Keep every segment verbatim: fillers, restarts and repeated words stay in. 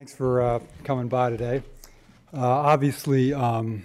Thanks for uh, coming by today. Uh, obviously, um,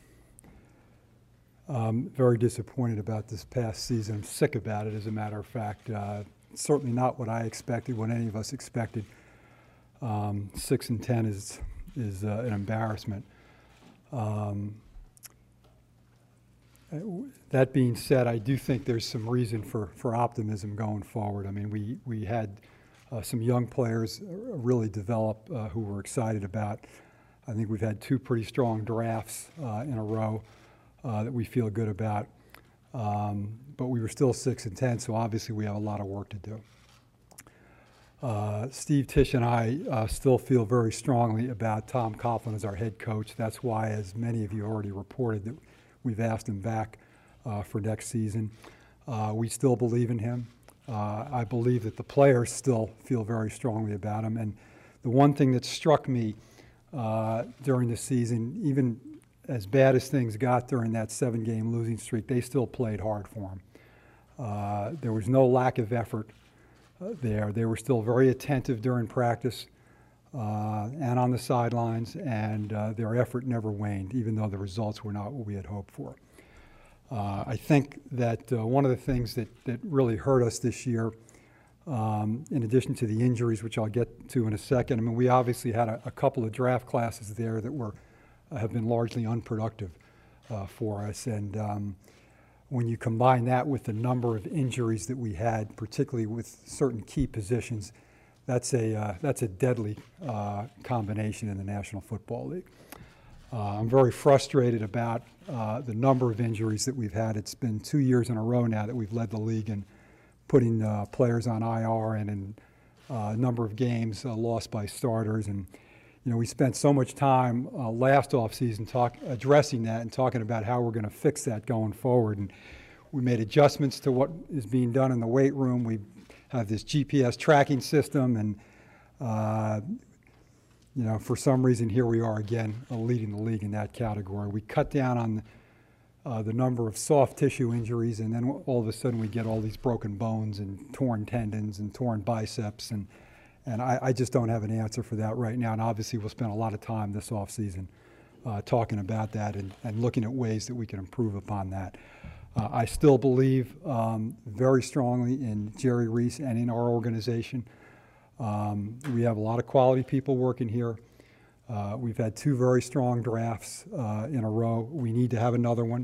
I'm very disappointed about this past season. I'm sick about it, as a matter of fact. Uh, certainly not what I expected, what any of us expected. Um, six and ten is is uh, an embarrassment. Um, that being said, I do think there's some reason for, for optimism going forward. I mean, we we had uh, some young players really develop uh, who we're excited about. I think we've had two pretty strong drafts uh, in a row uh, that we feel good about. Um, but we were still six and ten, so obviously we have a lot of work to do. Uh, Steve Tisch and I uh, still feel very strongly about Tom Coughlin as our head coach. That's why, as many of you already reported, that we've asked him back uh, for next season. Uh, we still believe in him. Uh, I believe that the players still feel very strongly about him. And the one thing that struck me uh, during the season, even as bad as things got during that seven-game losing streak, they still played hard for him. Uh, there was no lack of effort uh, there. They were still very attentive during practice uh, and on the sidelines, and uh, their effort never waned, even though the results were not what we had hoped for. Uh, I think that uh, one of the things that, that really hurt us this year, um, in addition to the injuries, which I'll get to in a second, I mean, we obviously had a, a couple of draft classes there that were uh, have been largely unproductive uh, for us. And um, when you combine that with the number of injuries that we had, particularly with certain key positions, that's a, uh, that's a deadly uh, combination in the National Football League. Uh, I'm very frustrated about uh, the number of injuries that we've had. It's been two years in a row now that we've led the league in putting uh, players on I R and in uh, a number of games uh, lost by starters. And, you know, we spent so much time uh, last offseason talk, addressing that and talking about how we're going to fix that going forward. And we made adjustments to what is being done in the weight room. We have this G P S tracking system, and uh, you know, for some reason, here we are again, uh, leading the league in that category. We cut down on uh, the number of soft tissue injuries, and then all of a sudden we get all these broken bones and torn tendons and torn biceps, and and I, I just don't have an answer for that right now. And obviously, we'll spend a lot of time this offseason uh, talking about that and, and looking at ways that we can improve upon that. Uh, I still believe um, very strongly in Jerry Reese and in our organization. Um, we have a lot of quality people working here. Uh, we've had two very strong drafts uh, in a row. We need to have another one.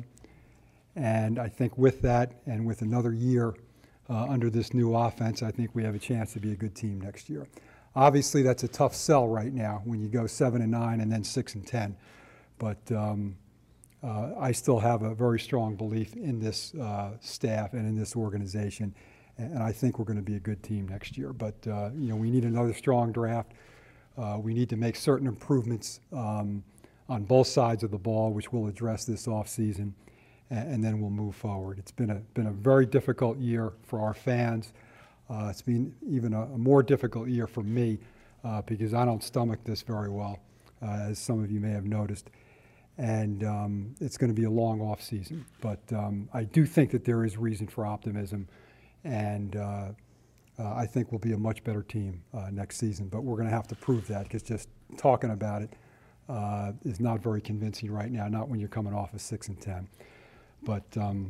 And I think with that and with another year uh, under this new offense, I think we have a chance to be a good team next year. Obviously, that's a tough sell right now when you go seven and nine and then six and ten. But um, uh, I still have a very strong belief in this uh, staff and in this organization. And I think we're going to be a good team next year. But, uh, you know, we need another strong draft. Uh, we need to make certain improvements um, on both sides of the ball, which we'll address this offseason, and, and then we'll move forward. It's been a, been a very difficult year for our fans. Uh, it's been even a, a more difficult year for me uh, because I don't stomach this very well, uh, as some of you may have noticed. And um, it's going to be a long off season. But um, I do think that there is reason for optimism. And uh, uh, I think we'll be a much better team uh, next season. But we're going to have to prove that, because just talking about it uh, is not very convincing right now, not when you're coming off of six and ten. But um,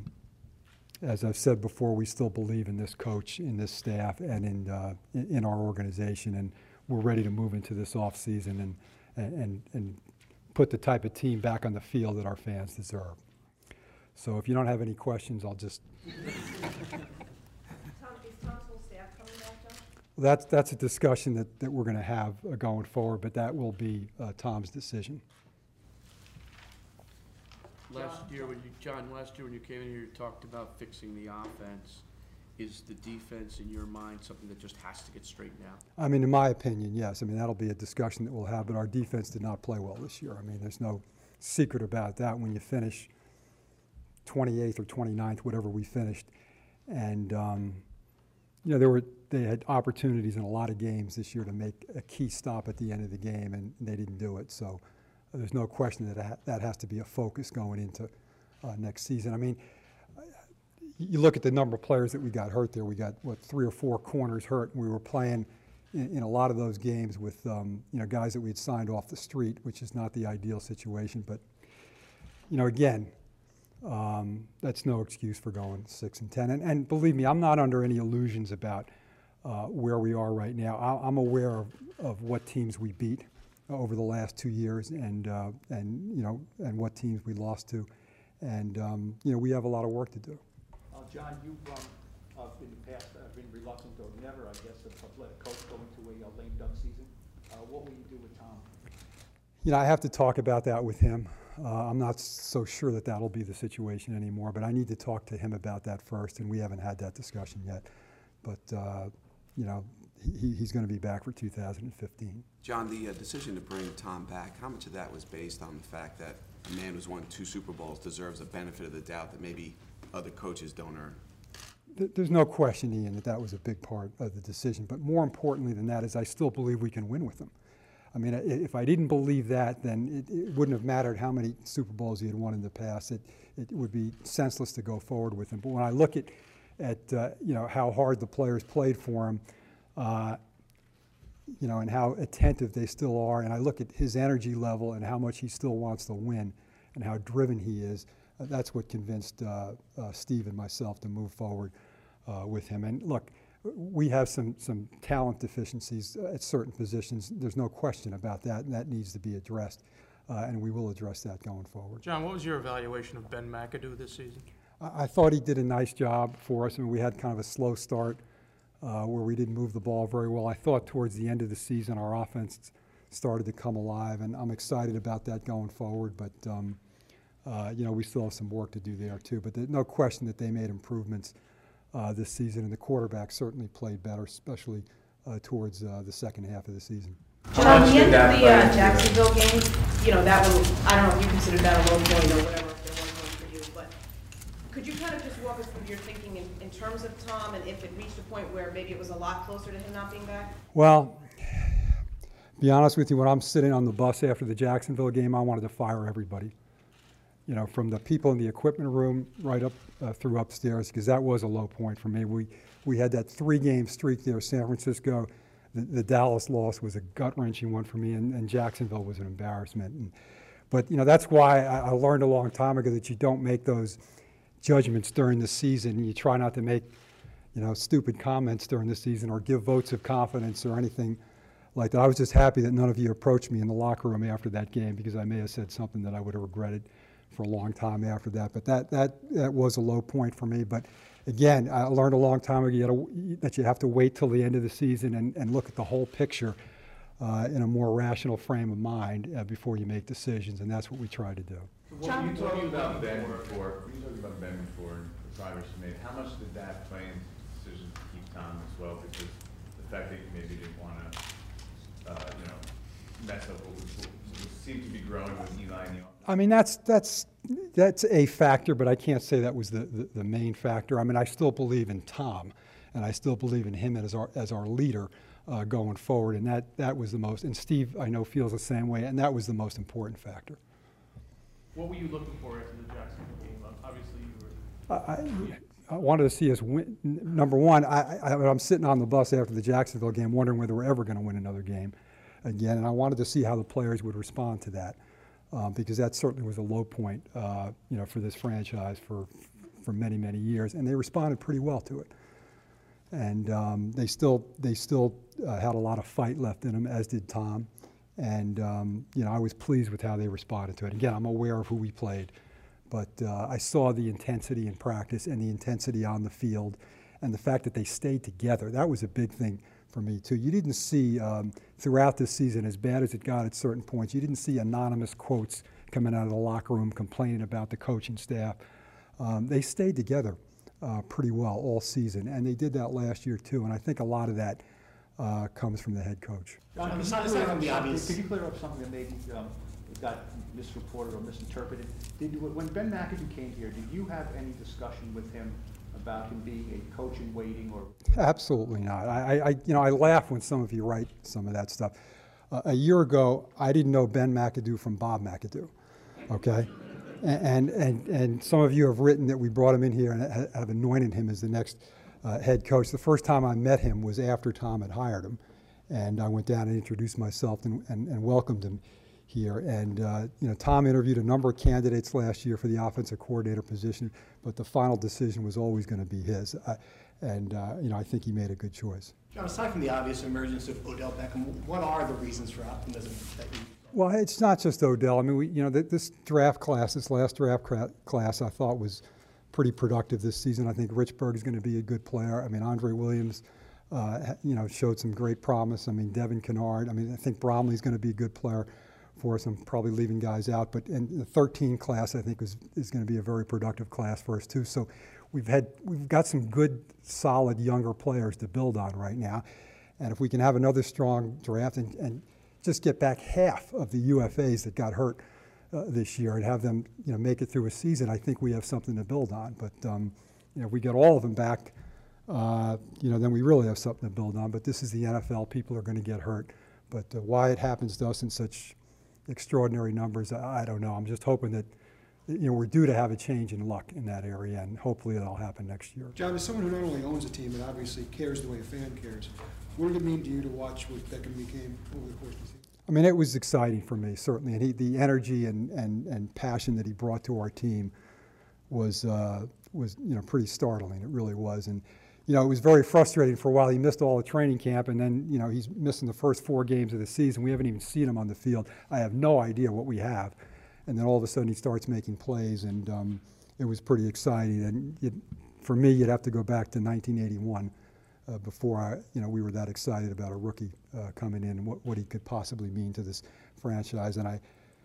as I've said before, we still believe in this coach, in this staff, and in, uh, in, in our organization. And we're ready to move into this off season and, and, and put the type of team back on the field that our fans deserve. So if you don't have any questions, I'll just... That's, that's a discussion that, that we're going to have uh, going forward, but that will be uh, Tom's decision. Last year, when you, John, last year when you came in here, you talked about fixing the offense. Is the defense, in your mind, something that just has to get straightened out? I mean, in my opinion, yes. I mean, that'll be a discussion that we'll have, but our defense did not play well this year. I mean, there's no secret about that. When you finish twenty-eighth or twenty-ninth, whatever we finished, and um, you know, there were they had opportunities in a lot of games this year to make a key stop at the end of the game, and they didn't do it. So uh, there's no question that ha that has to be a focus going into uh, next season. I mean, you look at the number of players that we got hurt there. We got, what, three or four corners hurt, and we were playing in, in a lot of those games with um, you know, guys that we had signed off the street, which is not the ideal situation. But you know, again, um, that's no excuse for going six and ten. And, and believe me, I'm not under any illusions about uh, where we are right now. I, I'm aware of, of what teams we beat over the last two years, and uh, and you know, and what teams we lost to, and um, you know, we have a lot of work to do. Uh, John, you've um, uh, in the past uh, been reluctant or never, I guess, to let a coach go into a uh, lame duck season. Uh, what will you do with Tom? You know, I have to talk about that with him. Uh, I'm not so sure that that'll be the situation anymore, but I need to talk to him about that first, and we haven't had that discussion yet. But uh, you know, he, he's going to be back for two thousand fifteen. John, the uh, decision to bring Tom back, how much of that was based on the fact that a man who's won two Super Bowls deserves a benefit of the doubt that maybe other coaches don't earn? There's no question, Ian, that that was a big part of the decision. But more importantly than that is I still believe we can win with him. I mean, if I didn't believe that, then it, it wouldn't have mattered how many Super Bowls he had won in the past. It, it would be senseless to go forward with him. But when I look at, at uh, you know, how hard the players played for him, uh, you know, and how attentive they still are, and I look at his energy level and how much he still wants to win and how driven he is, uh, that's what convinced uh, uh, Steve and myself to move forward uh, with him. And look, we have some, some talent deficiencies at certain positions. There's no question about that, and that needs to be addressed, uh, and we will address that going forward. John, what was your evaluation of Ben McAdoo this season? I, I thought he did a nice job for us. I mean, we had kind of a slow start uh, where we didn't move the ball very well. I thought towards the end of the season our offense started to come alive, and I'm excited about that going forward. But um, uh, you know, we still have some work to do there too. But there's no question that they made improvements Uh, this season, and the quarterback certainly played better, especially uh, towards uh, the second half of the season. John, the end of the uh, Jacksonville game, you know, that was, I don't know if you considered that a low point or whatever, if there was one for you, but could you kind of just walk us through your thinking in, in terms of Tom, and if it reached a point where maybe it was a lot closer to him not being back? Well, be honest with you, when I'm sitting on the bus after the Jacksonville game, I wanted to fire everybody. You know, from the people in the equipment room right up uh, through upstairs, because that was a low point for me. We we had that three-game streak there. San Francisco, the, the Dallas loss was a gut-wrenching one for me, and, and Jacksonville was an embarrassment. And, but you know, that's why I, I learned a long time ago that you don't make those judgments during the season. You try not to make, you know, stupid comments during the season or give votes of confidence or anything like that. I was just happy that none of you approached me in the locker room after that game, because I may have said something that I would have regretted for a long time after that. But that that that was a low point for me. But again, I learned a long time ago you gotta, that you have to wait till the end of the season and, and look at the whole picture uh, in a more rational frame of mind uh, before you make decisions, and that's what we try to do. So what were you talking about Ben before? Were you talking about Ben before and the progress you made? How much did that play into the decision to keep Tom as well? Because the fact that you maybe didn't want to, uh, you know, mess up what, was, what seemed to be growing with Eli and the I mean, that's that's that's a factor, but I can't say that was the, the, the main factor. I mean, I still believe in Tom, and I still believe in him as our as our leader uh, going forward, and that, that was the most, and Steve, I know, feels the same way, and that was the most important factor. What were you looking for after the Jacksonville game? Obviously, you were. I, I wanted to see us win. Number one, I, I, I'm sitting on the bus after the Jacksonville game wondering whether we're ever going to win another game again, and I wanted to see how the players would respond to that. Uh, because that certainly was a low point, uh, you know, for this franchise for for many many years, and they responded pretty well to it. And um, they still they still uh, had a lot of fight left in them, as did Tom. And um, you know, I was pleased with how they responded to it. Again, I'm aware of who we played, but uh, I saw the intensity in practice and the intensity on the field, and the fact that they stayed together. That was a big thing for me too. You didn't see um, throughout this season, as bad as it got at certain points, you didn't see anonymous quotes coming out of the locker room complaining about the coaching staff. Um, they stayed together uh, pretty well all season, and they did that last year too. And I think a lot of that uh, comes from the head coach. John, can, you clear up something, could you clear up something that maybe um, got misreported or misinterpreted? Did when Ben McAdoo came here, did you have any discussion with him about him being a coach in waiting, or? Absolutely not. I, I, you know, I laugh when some of you write some of that stuff. Uh, a year ago, I didn't know Ben McAdoo from Bob McAdoo, okay? and, and, and some of you have written that we brought him in here and have anointed him as the next uh, head coach. The first time I met him was after Tom had hired him. And I went down and introduced myself and, and, and welcomed him here. And, uh, you know, Tom interviewed a number of candidates last year for the offensive coordinator position, but the final decision was always going to be his. Uh, and, uh, you know, I think he made a good choice. John, aside from the obvious emergence of Odell Beckham, what are the reasons for optimism that you? Well, it's not just Odell. I mean, we, you know, th this draft class, this last draft class, I thought was pretty productive this season. I think Richburg is going to be a good player. I mean, Andre Williams, uh, you know, showed some great promise. I mean, Devin Kennard. I mean, I think Bromley's going to be a good player for us. I'm probably leaving guys out, but in the thirteen class, I think is is going to be a very productive class for us too. So we've had we've got some good, solid younger players to build on right now, and if we can have another strong draft and, and just get back half of the U F As that got hurt uh, this year and have them, you know, make it through a season, I think we have something to build on. But um, you know, if we get all of them back, uh, you know, then we really have something to build on. But this is the N F L; people are going to get hurt. But uh, why it happens to us in such extraordinary numbers, I, I don't know. I'm just hoping that, you know, we're due to have a change in luck in that area, and hopefully that'll happen next year. John, as someone who not only owns a team but obviously cares the way a fan cares, what did it mean to you to watch what Beckham became over the course of the season? I mean, it was exciting for me, certainly, and he, the energy and, and, and passion that he brought to our team was, uh, was, you know, pretty startling. It really was. And, you know, it was very frustrating for a while. He missed all the training camp, and then, you know, he's missing the first four games of the season. We haven't even seen him on the field. I have no idea what we have. And then all of a sudden he starts making plays, and um, it was pretty exciting. And it, for me, you'd have to go back to nineteen eighty-one uh, before I, you know, we were that excited about a rookie uh, coming in and what, what he could possibly mean to this franchise. And I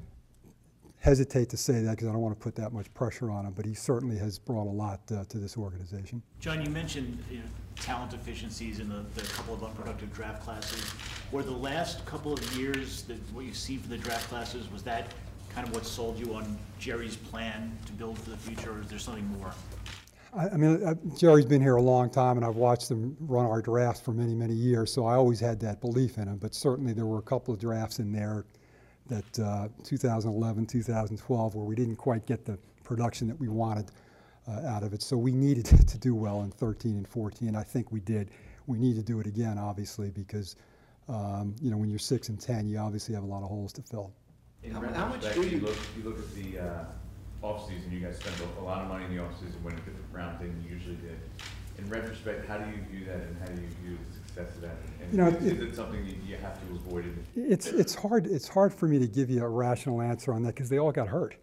hesitate to say that because I don't want to put that much pressure on him, but he certainly has brought a lot uh, to this organization. John, you mentioned, you know, talent deficiencies in the, the couple of unproductive draft classes. Were the last couple of years, that what you see for the draft classes, was that kind of what sold you on Jerry's plan to build for the future, or is there something more? I, I mean, uh, Jerry's been here a long time, and I've watched him run our drafts for many, many years, so I always had that belief in him. But certainly there were a couple of drafts in there that uh, two thousand eleven, two thousand twelve, where we didn't quite get the production that we wanted uh, out of it. So we needed to do well in thirteen and fourteen. I think we did. We need to do it again, obviously, because um, you know, when you're six and ten, you obviously have a lot of holes to fill. In How- retrospect, how much do you you- look, you look at the uh, off-season, you guys spend a- a lot of money in the off-season, win a different round than you usually did. In retrospect, how do you view that, and how do you view the success of that? And You know, is it- it something that you have to avoid? in the- It's it's hard it's hard for me to give you a rational answer on that because they all got hurt.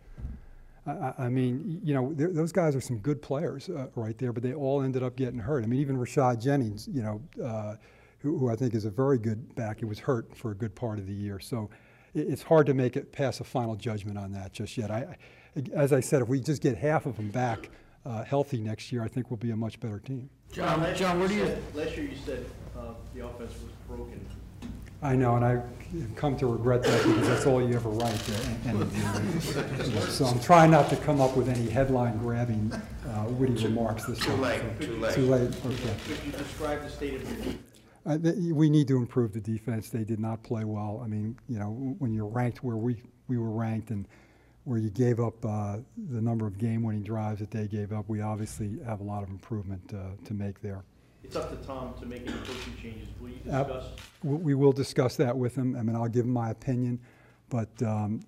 I, I I mean, you know, th- those guys are some good players uh, right there, but they all ended up getting hurt. I mean, even Rashad Jennings, you know, uh, who, who I think is a very good back, he was hurt for a good part of the year. So it, it's hard to make it pass a final judgment on that just yet. I, I, as I said, if we just get half of them back uh, healthy next year, I think we'll be a much better team. John, last John, year where do you, said- Last year you said uh, the offense was broken. I know, and I've come to regret that because that's all you ever write. uh, and- and- So I'm trying not to come up with any headline-grabbing uh, witty remarks this time. Too late, so- too late. Too late, okay. Could you describe the state of your defense? Uh, th- We need to improve the defense. They did not play well. I mean, you know, when you're ranked where we, we were ranked and where you gave up uh, the number of game-winning drives that they gave up, we obviously have a lot of improvement uh, to make there. It's up to Tom to make any coaching changes. Will you Uh, discuss? We we will discuss that with him. I mean, I'll give him my opinion, but um,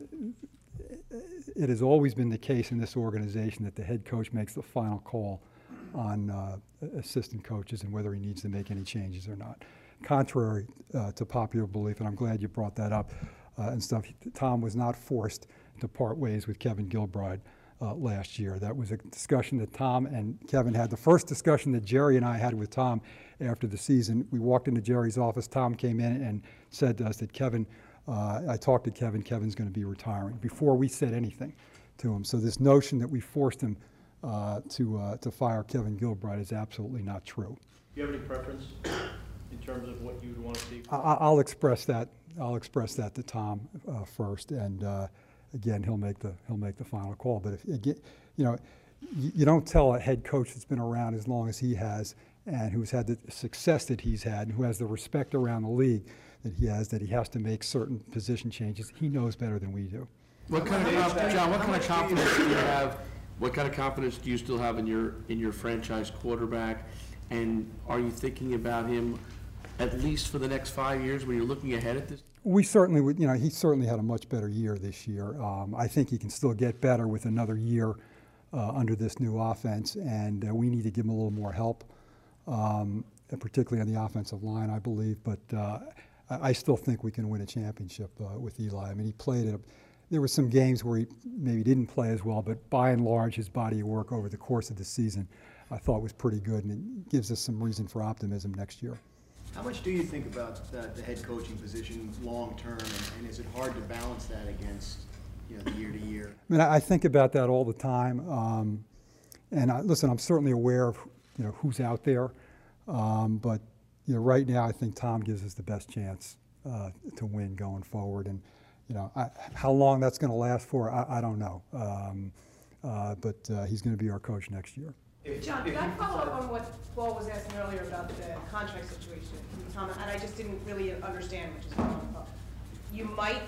it has always been the case in this organization that the head coach makes the final call on uh, assistant coaches and whether he needs to make any changes or not. Contrary uh, to popular belief, and I'm glad you brought that up uh, and stuff, Tom was not forced to part ways with Kevin Gilbride uh, last year. That was a discussion that Tom and Kevin had. The first discussion that Jerry and I had with Tom after the season, we walked into Jerry's office, Tom came in and said to us that Kevin, uh, I talked to Kevin, Kevin's going to be retiring, before we said anything to him. So this notion that we forced him uh, to, uh, to fire Kevin Gilbride is absolutely not true. Do you have any preference in terms of what you would want to see? I, I- I'll express that, I'll express that to Tom uh, first, and uh, again, he'll make the, he'll make the final call. But if, again, you know, you, you don't tell a head coach that's been around as long as he has and who's had the success that he's had and who has the respect around the league that he has, that he has to make certain position changes. He knows better than we do. what kind of, conf- John, what kind of confidence do you have, what kind of confidence do you still have in your, in your franchise quarterback? And are you thinking about him at least for the next five years, when you're looking ahead at this? We certainly would, you know, he certainly had a much better year this year. Um, I think he can still get better with another year uh, under this new offense, and uh, we need to give him a little more help, um, and particularly on the offensive line, I believe. But uh, I, I still think we can win a championship uh, with Eli. I mean, he played at a, there were some games where he maybe didn't play as well, but by and large, his body of work over the course of the season, I thought was pretty good, and it gives us some reason for optimism next year. How much do you think about the, the head coaching position long-term, and, and is it hard to balance that against, you know, the year to year? I mean, I I think about that all the time. Um, and I, listen, I'm certainly aware of, you know, who's out there. Um, but, you know, right now I think Tom gives us the best chance uh, to win going forward. And, you know, I, how long that's going to last for, I, I don't know. Um, uh, but uh, he's going to be our coach next year. John, could I follow up on what Paul was asking earlier about the contract situation with Tom? And I just didn't really understand, which is why I'm up. You might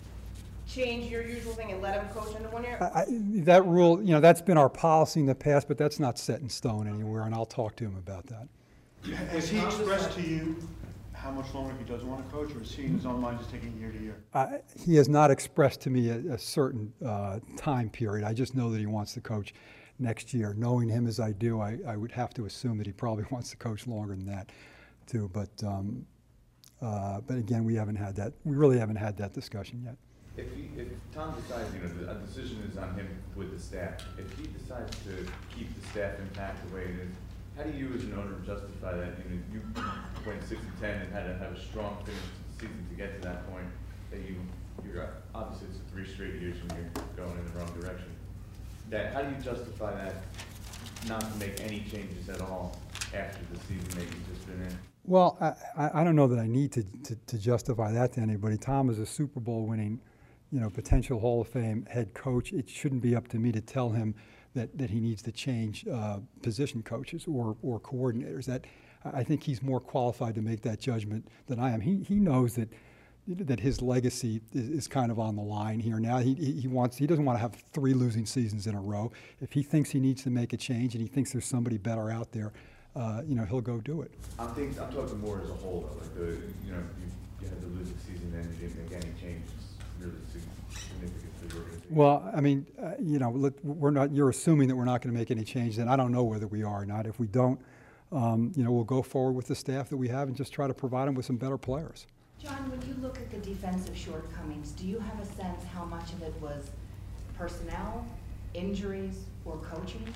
change your usual thing and let him coach under one year? I, I, that rule, you know, that's been our policy in the past, but that's not set in stone anywhere, and I'll talk to him about that. Has he expressed to you how much longer he doesn't want to coach, or is he in his own mind just taking year to year? I, he has not expressed to me a, a certain uh, time period. I just know that he wants to coach next year. Knowing him as I do, I, I would have to assume that he probably wants to coach longer than that, too. But, um, uh, but again, we haven't had that. We really haven't had that discussion yet. If he, if Tom decides, you know, a decision is on him with the staff. If he decides to keep the staff intact the way it is, how do you as an owner justify that? You know, you went six and ten and had to have a strong finish to the season to get to that point. That you, you're obviously it's three straight years when you're going in the wrong direction. That how do you justify that? Not to make any changes at all after the season that you've just been in. Well, I, I don't know that I need to, to, to justify that to anybody. Tom is a Super Bowl winning, you know, potential Hall of Fame head coach. It shouldn't be up to me to tell him that, that he needs to change uh, position coaches or, or coordinators. That I think he's more qualified to make that judgment than I am. He, he knows that that his legacy is, is kind of on the line here now. He, he wants he doesn't want to have three losing seasons in a row. If he thinks he needs to make a change and he thinks there's somebody better out there, uh, you know, he'll go do it. I'm thinking, I'm talking more as a whole though. Like the, you know, you, you had to lose the season and you didn't make any changes really significant to the organization. Well, I mean, uh, you know, look, we're not. You're assuming that we're not going to make any changes, and I don't know whether we are or not. If we don't, um, you know, we'll go forward with the staff that we have and just try to provide them with some better players. John, when you look at the defensive shortcomings, do you have a sense how much of it was personnel, injuries, or coaching?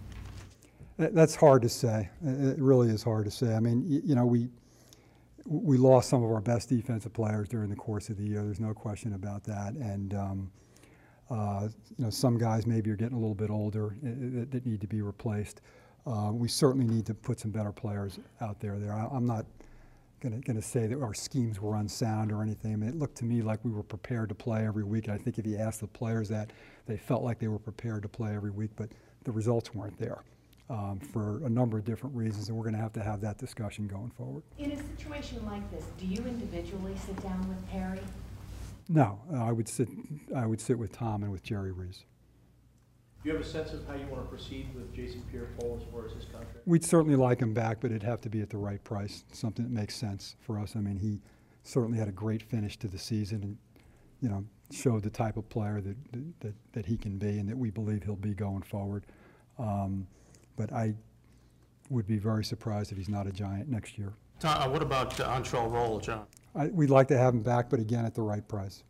That's hard to say. It really is hard to say. I mean, you know, we we lost some of our best defensive players during the course of the year. There's no question about that. And, um, uh, you know, some guys maybe are getting a little bit older that, that need to be replaced. Uh, we certainly need to put some better players out there there. I, I'm not going to say that our schemes were unsound or anything. I mean, it looked to me like we were prepared to play every week. I think if you asked the players that, they felt like they were prepared to play every week, but the results weren't there um, for a number of different reasons, and we're going to have to have that discussion going forward. In a situation like this, do you individually sit down with Perry? No, uh, I would sit. I would sit with Tom and with Jerry Reese. Do you have a sense of how you want to proceed with Jason Pierre-Paul as far as his contract? We'd certainly like him back, but it'd have to be at the right price, something that makes sense for us. I mean, he certainly had a great finish to the season and, you know, showed the type of player that that, that he can be and that we believe he'll be going forward. Um, but I would be very surprised if he's not a Giant next year. Tom, uh, what about uh, Antrell Roll, John? I, we'd like to have him back, but again, at the right price.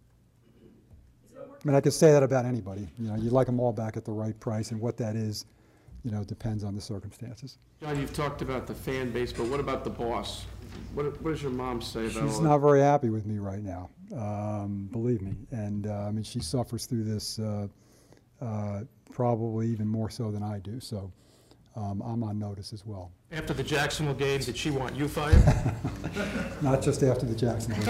I mean, I could say that about anybody. You know, you'd like them all back at the right price, and what that is, you know, depends on the circumstances. John, you've talked about the fan base, but what about the boss? What, what does your mom say about all She's that? not very happy with me right now, um, believe me. And, uh, I mean, she suffers through this uh, uh, probably even more so than I do, so um, I'm on notice as well. After the Jacksonville game, did she want you fired? Not just after the Jacksonville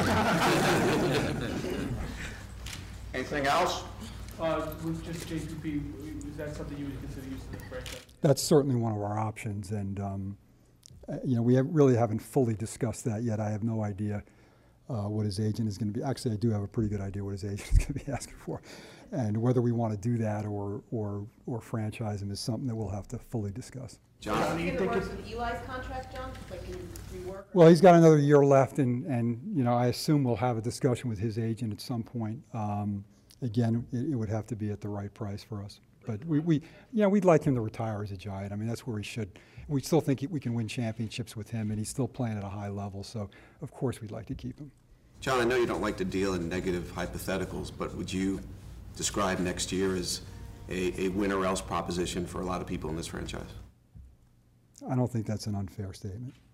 game. Anything else? Uh, with just J P P, is that something you would consider using the franchise? That's certainly one of our options, and um, uh, you know, we have really haven't fully discussed that yet. I have no idea uh, what his agent is going to be. Actually, I do have a pretty good idea what his agent is going to be asking for. And whether we want to do that or, or, or franchise him is something that we'll have to fully discuss. John? In the works with Eli's contract, John, like can we work? Well, he's got another year left, and, and, you know, I assume we'll have a discussion with his agent at some point. Um, again, it, it would have to be at the right price for us. But we, we, you know, we'd like him to retire as a Giant. I mean, that's where he should. We still think we can win championships with him, and he's still playing at a high level, so of course we'd like to keep him. John, I know you don't like to deal in negative hypotheticals, but would you describe next year as a, a win-or-else proposition for a lot of people in this franchise? I don't think that's an unfair statement.